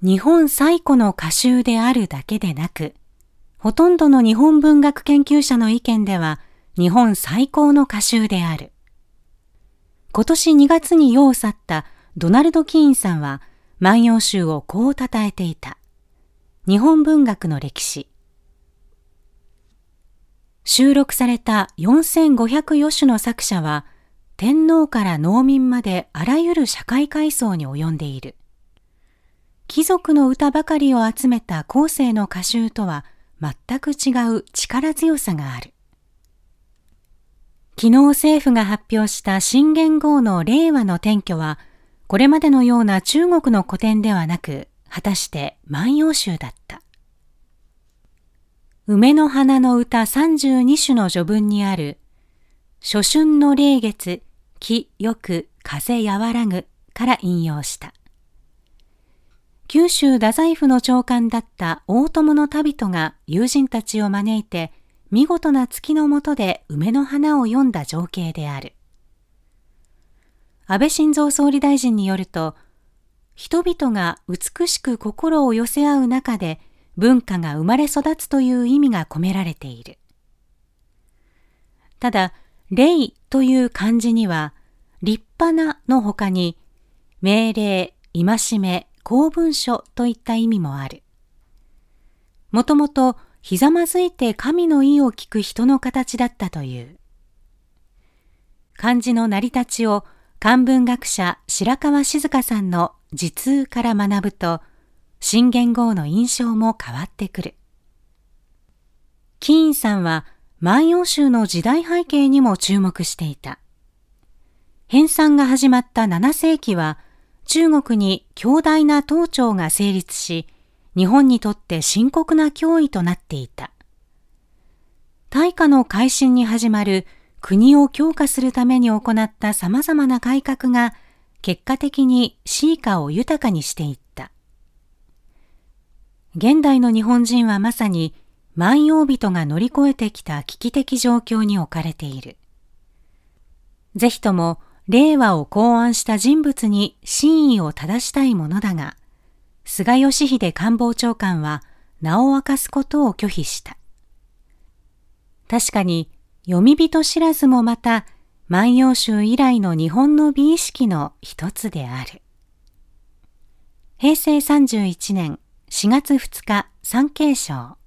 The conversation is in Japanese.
日本最古の歌集であるだけでなく、ほとんどの日本文学研究者の意見では日本最高の歌集である。今年2月に世を去ったドナルド・キーンさんは万葉集をこう称えていた。日本文学の歴史。収録された4500余種の作者は、天皇から農民まであらゆる社会階層に及んでいる。貴族の歌ばかりを集めた後世の歌集とは全く違う力強さがある。昨日政府が発表した新元号の令和の典拠は、これまでのような中国の古典ではなく、果たして万葉集だった。梅の花の歌32首の序文にある、初春の霊月、気よく風和らぐから引用した。九州太宰府の長官だった大友の旅人が友人たちを招いて、見事な月の下で梅の花を詠んだ情景である。安倍晋三総理大臣によると、人々が美しく心を寄せ合う中で文化が生まれ育つという意味が込められている。ただ、礼という漢字には、立派なの他に、命令、戒め、公文書といった意味もある。もともとひざまずいて神の意を聞く人の形だったという。漢字の成り立ちを漢文学者白川静香さんの字通から学ぶと、新元号の印象も変わってくる。キーンさんは万葉集の時代背景にも注目していた。編纂が始まった7世紀は、中国に強大な唐朝が成立し、日本にとって深刻な脅威となっていた。大化の改新に始まる国を強化するために行ったさまざまな改革が、結果的に詩歌を豊かにしていった。現代の日本人はまさに万葉人が乗り越えてきた危機的状況に置かれている。ぜひとも令和を考案した人物に真意を正したいものだが、菅義偉官房長官は名を明かすことを拒否した。確かに読み人知らずもまた万葉集以来の日本の美意識の一つである。平成31年4月2日、産経省。